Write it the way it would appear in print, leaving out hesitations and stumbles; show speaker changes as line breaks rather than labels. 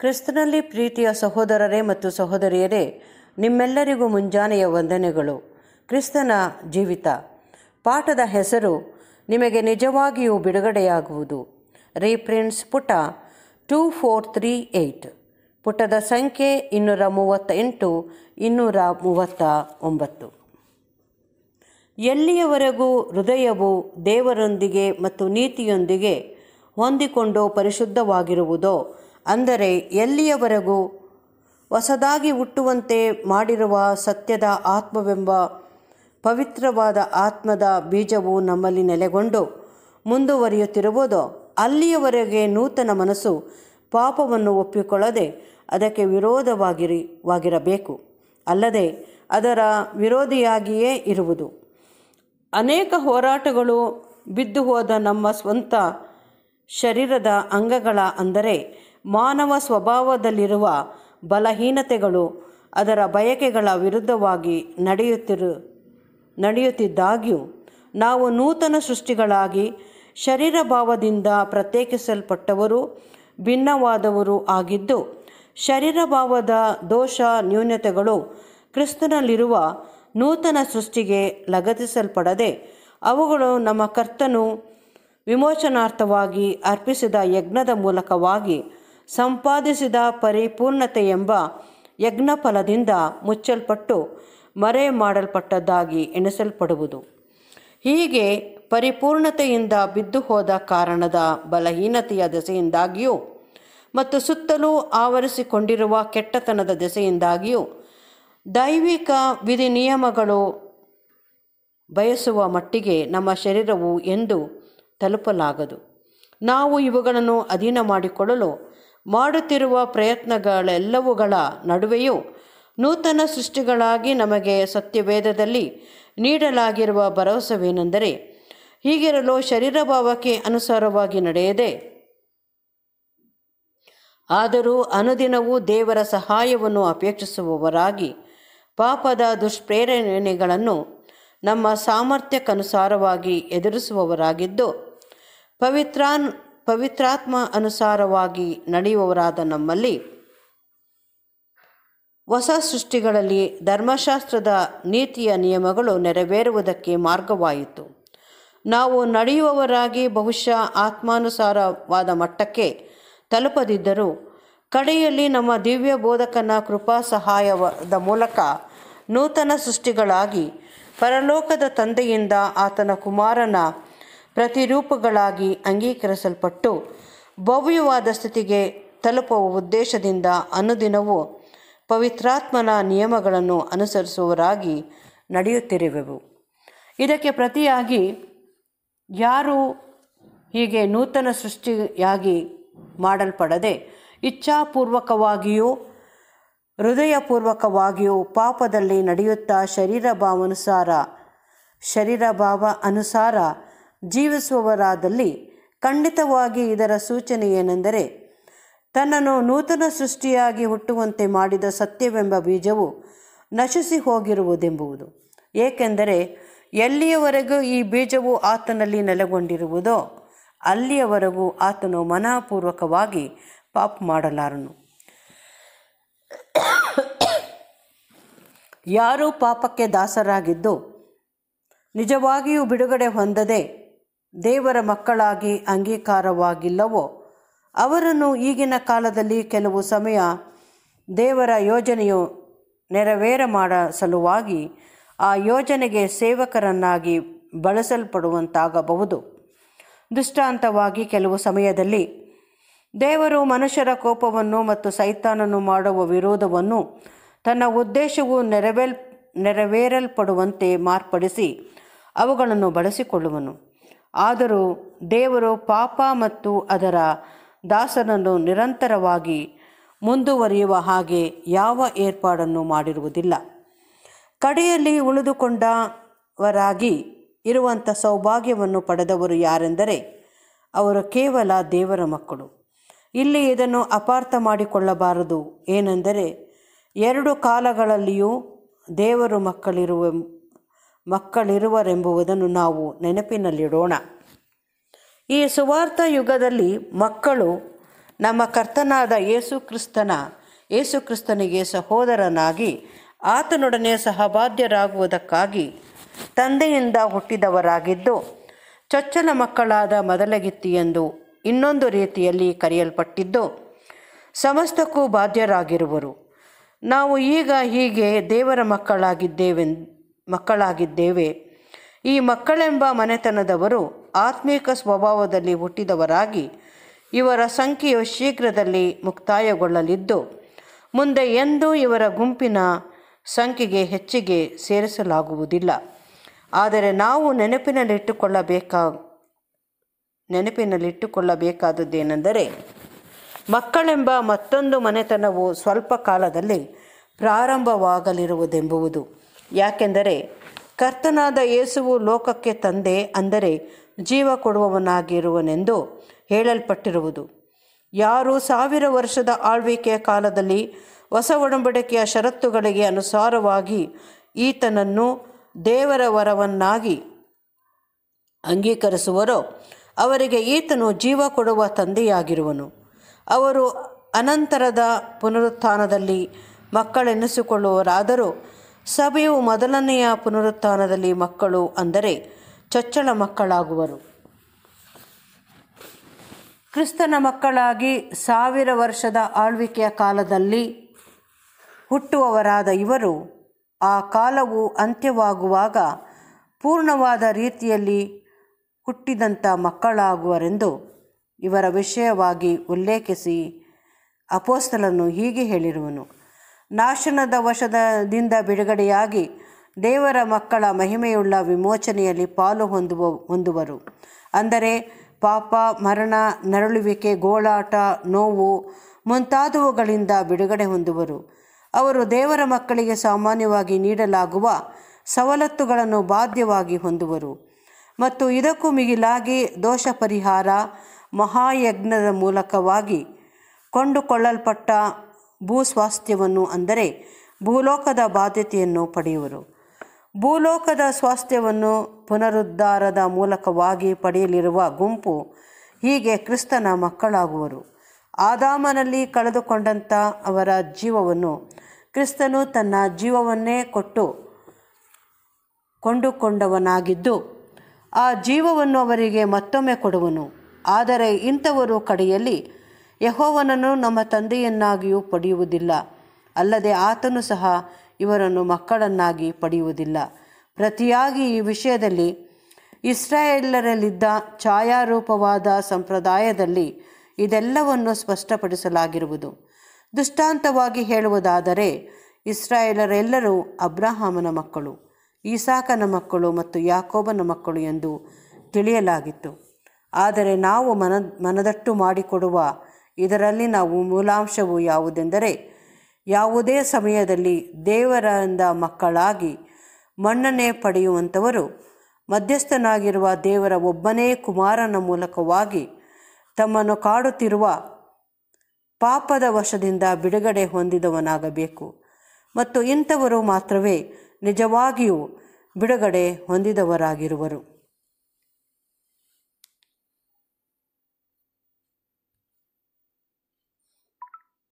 ಕ್ರಿಸ್ತನಲ್ಲಿ ಪ್ರೀತಿಯ ಸಹೋದರರೇ ಮತ್ತು ಸಹೋದರಿಯರೇ, ನಿಮ್ಮೆಲ್ಲರಿಗೂ ಮುಂಜಾನೆಯ ವಂದನೆಗಳು. ಕ್ರಿಸ್ತನ ಜೀವಿತ ಪಾಠದ ಹೆಸರು ನಿಮಗೆ ನಿಜವಾಗಿಯೂ ಬಿಡುಗಡೆಯಾಗುವುದು. ರೀಪ್ರಿಂಟ್ಸ್ ಪುಟ 2438, ಪುಟದ ಸಂಖ್ಯೆ 238, 239. ಎಲ್ಲಿಯವರೆಗೂ ಹೃದಯವು ದೇವರೊಂದಿಗೆ ಮತ್ತು ನೀತಿಯೊಂದಿಗೆ ಹೊಂದಿಕೊಂಡು ಪರಿಶುದ್ಧವಾಗಿರುವುದೋ, ಅಂದರೆ ಎಲ್ಲಿಯವರೆಗೂ ಹೊಸದಾಗಿ ಹುಟ್ಟುವಂತೆ ಮಾಡಿರುವ ಸತ್ಯದ ಆತ್ಮವೆಂಬ ಪವಿತ್ರವಾದ ಆತ್ಮದ ಬೀಜವು ನಮ್ಮಲ್ಲಿ ನೆಲೆಗೊಂಡು ಮುಂದುವರಿಯುತ್ತಿರುವುದೋ, ಅಲ್ಲಿಯವರೆಗೆ ನೂತನ ಮನಸ್ಸು ಪಾಪವನ್ನು ಒಪ್ಪಿಕೊಳ್ಳದೆ ಅದಕ್ಕೆ ವಿರೋಧವಾಗಿರಬೇಕು, ಅಲ್ಲದೆ ಅದರ ವಿರೋಧಿಯಾಗಿಯೇ ಇರುವುದು. ಅನೇಕ ಹೋರಾಟಗಳು ಬಿದ್ದು ಹೋದ ನಮ್ಮ ಸ್ವಂತ ಶರೀರದ ಅಂಗಗಳ, ಅಂದರೆ ಮಾನವ ಸ್ವಭಾವದಲ್ಲಿರುವ ಬಲಹೀನತೆಗಳು, ಅದರ ಬಯಕೆಗಳ ವಿರುದ್ಧವಾಗಿ ನಡೆಯುತ್ತಿದ್ದಾಗ್ಯೂ ನಾವು ನೂತನ ಸೃಷ್ಟಿಗಳಾಗಿ ಶರೀರ ಭಾವದಿಂದ ಪ್ರತ್ಯೇಕಿಸಲ್ಪಟ್ಟವರು, ಭಿನ್ನವಾದವರು ಆಗಿದ್ದು, ಶರೀರ ಭಾವದ ದೋಷ ನ್ಯೂನತೆಗಳು ಕ್ರಿಸ್ತನಲ್ಲಿರುವ ನೂತನ ಸೃಷ್ಟಿಗೆ ಲಗತ್ತಿಸಲ್ಪಡದೆ ಅವುಗಳು ನಮ್ಮ ಕರ್ತನು ವಿಮೋಚನಾರ್ಥವಾಗಿ ಅರ್ಪಿಸಿದ ಯಜ್ಞದ ಮೂಲಕವಾಗಿ ಸಂಪಾದಿಸಿದ ಪರಿಪೂರ್ಣತೆಯೆಂಬ ಯಜ್ಞಫಲದಿಂದ ಮುಚ್ಚಲ್ಪಟ್ಟು ಮರೆ ಮಾಡಲ್ಪಟ್ಟದ್ದಾಗಿ ಎಣಿಸಲ್ಪಡುವುದು. ಹೀಗೆ ಪರಿಪೂರ್ಣತೆಯಿಂದ ಬಿದ್ದು ಹೋದ ಕಾರಣದ ಬಲಹೀನತೆಯ ದೆಸೆಯಿಂದಾಗಿಯೂ ಮತ್ತು ಸುತ್ತಲೂ ಆವರಿಸಿಕೊಂಡಿರುವ ಕೆಟ್ಟತನದ ದೆಸೆಯಿಂದಾಗಿಯೂ ದೈವಿಕ ವಿಧಿ ನಿಯಮಗಳು ಬಯಸುವ ಮಟ್ಟಿಗೆ ನಮ್ಮ ಶರೀರವು ಎಂದು ತಲುಪಲಾಗದು. ನಾವು ಇವುಗಳನ್ನು ಅಧೀನ ಮಾಡಿಕೊಳ್ಳಲು ಮಾಡುತ್ತಿರುವ ಪ್ರಯತ್ನಗಳೆಲ್ಲವುಗಳ ನಡುವೆಯೂ ನೂತನ ಸೃಷ್ಟಿಗಳಾಗಿ ನಮಗೆ ಸತ್ಯವೇದದಲ್ಲಿ ನೀಡಲಾಗಿರುವ ಭರವಸೆವೇನೆಂದರೆ, ಹೀಗಿರಲು ಶರೀರ ಭಾವಕ್ಕೆ ಅನುಸಾರವಾಗಿ ನಡೆಯದೆ, ಆದರೂ ಅನುದಿನವೂ ದೇವರ ಸಹಾಯವನ್ನು ಅಪೇಕ್ಷಿಸುವವರಾಗಿ ಪಾಪದ ದುಷ್ಪ್ರೇರಣೆಗಳನ್ನು ನಮ್ಮ ಸಾಮರ್ಥ್ಯಕ್ಕನುಸಾರವಾಗಿ ಎದುರಿಸುವವರಾಗಿದ್ದು, ಪವಿತ್ರಾತ್ಮ ಅನುಸಾರವಾಗಿ ನಡೆಯುವವರಾದ ನಮ್ಮಲ್ಲಿ ಹೊಸ ಸೃಷ್ಟಿಗಳಲ್ಲಿ ಧರ್ಮಶಾಸ್ತ್ರದ ನೀತಿಯ ನಿಯಮಗಳು ನೆರವೇರುವುದಕ್ಕೆ ಮಾರ್ಗವಾಯಿತು. ನಾವು ನಡೆಯುವವರಾಗಿ ಬಹುಶಃ ಆತ್ಮಾನುಸಾರವಾದ ಮಟ್ಟಕ್ಕೆ ತಲುಪದಿದ್ದರೂ, ಕಡೆಯಲ್ಲಿ ನಮ್ಮ ದಿವ್ಯ ಬೋಧಕನ ಕೃಪಾ ಸಹಾಯದ ಮೂಲಕ ನೂತನ ಸೃಷ್ಟಿಗಳಾಗಿ ಪರಲೋಕದ ತಂದೆಯಿಂದ ಆತನ ಕುಮಾರನ ಪ್ರತಿರೂಪಗಳಾಗಿ ಅಂಗೀಕರಿಸಲ್ಪಟ್ಟು ಭವ್ಯವಾದ ಸ್ಥಿತಿಗೆ ತಲುಪುವ ಉದ್ದೇಶದಿಂದ ಅನುದಿನವೂ ಪವಿತ್ರಾತ್ಮನ ನಿಯಮಗಳನ್ನು ಅನುಸರಿಸುವವರಾಗಿ ನಡೆಯುತ್ತಿರುವೆವು. ಇದಕ್ಕೆ ಪ್ರತಿಯಾಗಿ ಯಾರೂ ಹೀಗೆ ನೂತನ ಸೃಷ್ಟಿಯಾಗಿ ಮಾಡಲ್ಪಡದೆ ಇಚ್ಛಾಪೂರ್ವಕವಾಗಿಯೂ ಹೃದಯಪೂರ್ವಕವಾಗಿಯೂ ಪಾಪದಲ್ಲಿ ನಡೆಯುತ್ತಾ ಶರೀರ ಭಾವ ಅನುಸಾರ ಜೀವಿಸುವವರಾದಲ್ಲಿ, ಖಂಡಿತವಾಗಿ ಇದರ ಸೂಚನೆ ಏನೆಂದರೆ, ತನ್ನನ್ನು ನೂತನ ಸೃಷ್ಟಿಯಾಗಿ ಹುಟ್ಟುವಂತೆ ಮಾಡಿದ ಸತ್ಯವೆಂಬ ಬೀಜವು ನಶಿಸಿ ಹೋಗಿರುವುದೆಂಬುದು. ಏಕೆಂದರೆ ಎಲ್ಲಿಯವರೆಗೂ ಈ ಬೀಜವು ಆತನಲ್ಲಿ ನೆಲೆಗೊಂಡಿರುವುದೋ, ಅಲ್ಲಿಯವರೆಗೂ ಆತನು ಮನಃಪೂರ್ವಕವಾಗಿ ಪಾಪ ಮಾಡಲಾರನು. ಯಾರೂ ಪಾಪಕ್ಕೆ ದಾಸರಾಗಿದ್ದು ನಿಜವಾಗಿಯೂ ಬಿಡುಗಡೆ ಹೊಂದದೆ ದೇವರ ಮಕ್ಕಳಾಗಿ ಅಂಗೀಕಾರವಾಗಿಲ್ಲವೋ, ಅವರನ್ನು ಈಗಿನ ಕಾಲದಲ್ಲಿ ಕೆಲವು ಸಮಯ ದೇವರ ಯೋಜನೆಯು ನೆರವೇರ ಮಾಡ ಸಲುವಾಗಿ ಆ ಯೋಜನೆಗೆ ಸೇವಕರನ್ನಾಗಿ ಬಳಸಲ್ಪಡುವಂತಾಗಬಹುದು. ದೃಷ್ಟಾಂತವಾಗಿ, ಕೆಲವು ಸಮಯದಲ್ಲಿ ದೇವರು ಮನುಷ್ಯರ ಕೋಪವನ್ನು ಮತ್ತು ಸೈತಾನನು ಮಾಡುವ ವಿರೋಧವನ್ನು ತನ್ನ ಉದ್ದೇಶವು ನೆರವೇರಲ್ಪಡುವಂತೆ ಮಾರ್ಪಡಿಸಿ ಅವುಗಳನ್ನು ಬಳಸಿಕೊಳ್ಳುವನು. ಆದರೂ ದೇವರು ಪಾಪ ಮತ್ತು ಅದರ ದಾಸನನ್ನು ನಿರಂತರವಾಗಿ ಮುಂದುವರಿಯುವ ಹಾಗೆ ಯಾವ ಏರ್ಪಾಡನ್ನು ಮಾಡಿರುವುದಿಲ್ಲ. ಕಡೆಯಲ್ಲಿ ಉಳಿದುಕೊಂಡವರಾಗಿ ಇರುವಂಥ ಸೌಭಾಗ್ಯವನ್ನು ಪಡೆದವರು ಯಾರೆಂದರೆ, ಅವರು ಕೇವಲ ದೇವರ ಮಕ್ಕಳು. ಇಲ್ಲಿ ಇದನ್ನು ಅಪಾರ್ಥ ಮಾಡಿಕೊಳ್ಳಬಾರದು. ಏನೆಂದರೆ, ಎರಡು ಕಾಲಗಳಲ್ಲಿಯೂ ದೇವರು ಮಕ್ಕಳಿರುವರೆಂಬುದನ್ನು ನಾವು ನೆನಪಿನಲ್ಲಿಡೋಣ. ಈ ಸುವಾರ್ಥ ಯುಗದಲ್ಲಿ ಮಕ್ಕಳು ನಮ್ಮ ಕರ್ತನಾದ ಯೇಸು ಕ್ರಿಸ್ತನಿಗೆ ಸಹೋದರನಾಗಿ ಆತನೊಡನೆ ಸಹಬಾಧ್ಯರಾಗುವುದಕ್ಕಾಗಿ ತಂದೆಯಿಂದ ಹುಟ್ಟಿದವರಾಗಿದ್ದು ಚೊಚ್ಚಲ ಮಕ್ಕಳಾದ ಮೊದಲಗಿತ್ತಿ ಎಂದು ಇನ್ನೊಂದು ರೀತಿಯಲ್ಲಿ ಕರೆಯಲ್ಪಟ್ಟಿದ್ದು ಸಮಸ್ತಕ್ಕೂ ಬಾಧ್ಯರಾಗಿರುವರು. ನಾವು ಈಗ ಹೀಗೆ ದೇವರ ಮಕ್ಕಳಾಗಿದ್ದೇವೆ. ಈ ಮಕ್ಕಳೆಂಬ ಮನೆತನದವರು ಆತ್ಮೀಕ ಸ್ವಭಾವದಲ್ಲಿ ಹುಟ್ಟಿದವರಾಗಿ ಇವರ ಸಂಖ್ಯೆಯು ಶೀಘ್ರದಲ್ಲಿ ಮುಕ್ತಾಯಗೊಳ್ಳಲಿದ್ದು ಮುಂದೆ ಎಂದೂ ಇವರ ಗುಂಪಿನ ಸಂಖ್ಯೆಗೆ ಹೆಚ್ಚಿಗೆ ಸೇರಿಸಲಾಗುವುದಿಲ್ಲ. ಆದರೆ ನಾವು ನೆನಪಿನಲ್ಲಿಟ್ಟುಕೊಳ್ಳಬೇಕಾದದ್ದೇನೆಂದರೆ ಮಕ್ಕಳೆಂಬ ಮತ್ತೊಂದು ಮನೆತನವು ಸ್ವಲ್ಪ ಕಾಲದಲ್ಲಿ ಪ್ರಾರಂಭವಾಗಲಿರುವುದೆಂಬುದು. ಯಾಕೆಂದರೆ ಕರ್ತನಾದ ಯೇಸುವು ಲೋಕಕ್ಕೆ ತಂದೆ, ಅಂದರೆ ಜೀವ ಕೊಡುವವನಾಗಿರುವನೆಂದು ಹೇಳಲ್ಪಟ್ಟಿರುವುದು. ಯಾರು 1000 ವರ್ಷದ ಆಳ್ವಿಕೆಯ ಕಾಲದಲ್ಲಿ ಹೊಸ ಒಡಂಬಡಿಕೆಯ ಷರತ್ತುಗಳಿಗೆ ಅನುಸಾರವಾಗಿ ಈತನನ್ನು ದೇವರ ವರವನ್ನಾಗಿ ಅಂಗೀಕರಿಸುವರೋ ಅವರಿಗೆ ಈತನು ಜೀವ ಕೊಡುವ ತಂದೆಯಾಗಿರುವನು. ಅವರು ಅನಂತರದ ಪುನರುತ್ಥಾನದಲ್ಲಿ ಮಕ್ಕಳೆನಿಸಿಕೊಳ್ಳುವರಾದರೂ ಸಭೆಯು ಮೊದಲನೆಯ ಪುನರುತ್ಥಾನದಲ್ಲಿ ಮಕ್ಕಳು, ಅಂದರೆ ಚೊಚ್ಚಲ ಮಕ್ಕಳಾಗುವರು. ಕ್ರಿಸ್ತನ ಮಕ್ಕಳಾಗಿ 1000 ವರ್ಷದ ಆಳ್ವಿಕೆಯ ಕಾಲದಲ್ಲಿ ಹುಟ್ಟುವವರಾದ ಇವರು ಆ ಕಾಲವು ಅಂತ್ಯವಾಗುವಾಗ ಪೂರ್ಣವಾದ ರೀತಿಯಲ್ಲಿ ಹುಟ್ಟಿದಂಥ ಮಕ್ಕಳಾಗುವರೆಂದು ಇವರ ವಿಷಯವಾಗಿ ಉಲ್ಲೇಖಿಸಿ ಅಪೊಸ್ತಲನು ಹೀಗೆ ಹೇಳಿರುವನು. ನಾಶನದ ವಶದಿಂದ ಬಿಡುಗಡೆಯಾಗಿ ದೇವರ ಮಕ್ಕಳ ಮಹಿಮೆಯುಳ್ಳ ವಿಮೋಚನೆಯಲ್ಲಿ ಪಾಲು ಹೊಂದುವರು. ಅಂದರೆ ಪಾಪ, ಮರಣ, ನರಳುವಿಕೆ, ಗೋಳಾಟ, ನೋವು ಮುಂತಾದವುಗಳಿಂದ ಬಿಡುಗಡೆ ಹೊಂದುವರು. ಅವರು ದೇವರ ಮಕ್ಕಳಿಗೆ ಸಾಮಾನ್ಯವಾಗಿ ನೀಡಲಾಗುವ ಸವಲತ್ತುಗಳನ್ನು ಬಾಧ್ಯವಾಗಿ ಹೊಂದುವರು ಮತ್ತು ಇದಕ್ಕೂ ಮಿಗಿಲಾಗಿ ದೋಷ ಪರಿಹಾರ ಮಹಾಯಜ್ಞದ ಮೂಲಕವಾಗಿ ಕೊಂಡುಕೊಳ್ಳಲ್ಪಟ್ಟ ಭೂಸ್ವಾಸ್ಥ್ಯವನ್ನು, ಅಂದರೆ ಭೂಲೋಕದ ಬಾಧ್ಯತೆಯನ್ನು ಪಡೆಯುವರು. ಭೂಲೋಕದ ಸ್ವಾಸ್ಥ್ಯವನ್ನು ಪುನರುದ್ಧಾರದ ಮೂಲಕವಾಗಿ ಪಡೆಯಲಿರುವ ಗುಂಪು ಹೀಗೆ ಕ್ರಿಸ್ತನ ಮಕ್ಕಳಾಗುವರು. ಆದಾಮನಲ್ಲಿ ಕಳೆದುಕೊಂಡಂಥ ಅವರ ಜೀವವನ್ನು ಕ್ರಿಸ್ತನು ತನ್ನ ಜೀವವನ್ನೇ ಕೊಟ್ಟು ಕೊಂಡುಕೊಂಡವನಾಗಿದ್ದು ಆ ಜೀವವನ್ನು ಅವರಿಗೆ ಮತ್ತೊಮ್ಮೆ ಕೊಡುವನು. ಆದರೆ ಇಂಥವರು ಕಡೆಯಲ್ಲಿ ಯೆಹೋವನನ್ನು ನಮ್ಮ ತಂದೆಯನ್ನಾಗಿಯೂ ಪಡೆಯುವುದಿಲ್ಲ, ಅಲ್ಲದೆ ಆತನು ಸಹ ಇವರನ್ನು ಮಕ್ಕಳನ್ನಾಗಿ ಪಡೆಯುವುದಿಲ್ಲ. ಪ್ರತಿಯಾಗಿ ಈ ವಿಷಯದಲ್ಲಿ ಇಸ್ರಾಯೇಲರಲ್ಲಿದ್ದ ಛಾಯಾರೂಪವಾದ ಸಂಪ್ರದಾಯದಲ್ಲಿ ಇದೆಲ್ಲವನ್ನು ಸ್ಪಷ್ಟಪಡಿಸಲಾಗಿರುವುದು. ದೃಷ್ಟಾಂತವಾಗಿ ಹೇಳುವುದಾದರೆ ಇಸ್ರಾಯೇಲರೆಲ್ಲರೂ ಅಬ್ರಹಾಮನ ಮಕ್ಕಳು, ಈಸಾಕನ ಮಕ್ಕಳು ಮತ್ತು ಯಾಕೋಬನ ಮಕ್ಕಳು ಎಂದು ತಿಳಿಯಲಾಗಿತ್ತು. ಆದರೆ ನಾವು ಮನದಟ್ಟು ಮಾಡಿಕೊಡುವ ಇದರಲ್ಲಿ ನಾವು ಮೂಲಾಂಶವು ಯಾವುದೆಂದರೆ ಯಾವುದೇ ಸಮಯದಲ್ಲಿ ದೇವರಿಂದ ಮಕ್ಕಳಾಗಿ ಮನ್ನಣೆ ಪಡೆಯುವಂಥವರು ಮಧ್ಯಸ್ಥನಾಗಿರುವ ದೇವರ ಒಬ್ಬನೇ ಕುಮಾರನ ಮೂಲಕವಾಗಿ ತಮ್ಮನ್ನು ಕಾಡುತ್ತಿರುವ ಪಾಪದ ವಶದಿಂದ ಬಿಡುಗಡೆ ಹೊಂದಿದವನಾಗಬೇಕು. ಮತ್ತು ಇಂಥವರು ಮಾತ್ರವೇ ನಿಜವಾಗಿಯೂ ಬಿಡುಗಡೆ ಹೊಂದಿದವರಾಗಿರುವರು.